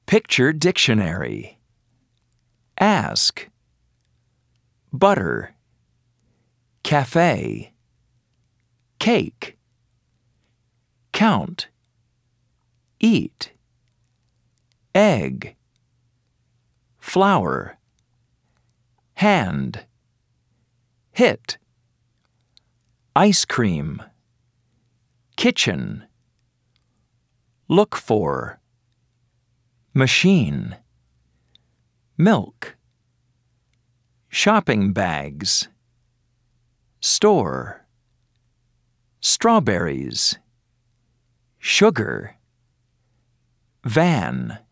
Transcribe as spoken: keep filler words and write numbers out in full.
Picture dictionary. Ask. Butter. Cafe. Cake. Count. Eat. Egg. Flower. Hand. Hit. Ice cream. Kitchen. Look for. Machine. Milk. Shopping bags. Store. Strawberries. Sugar. Van.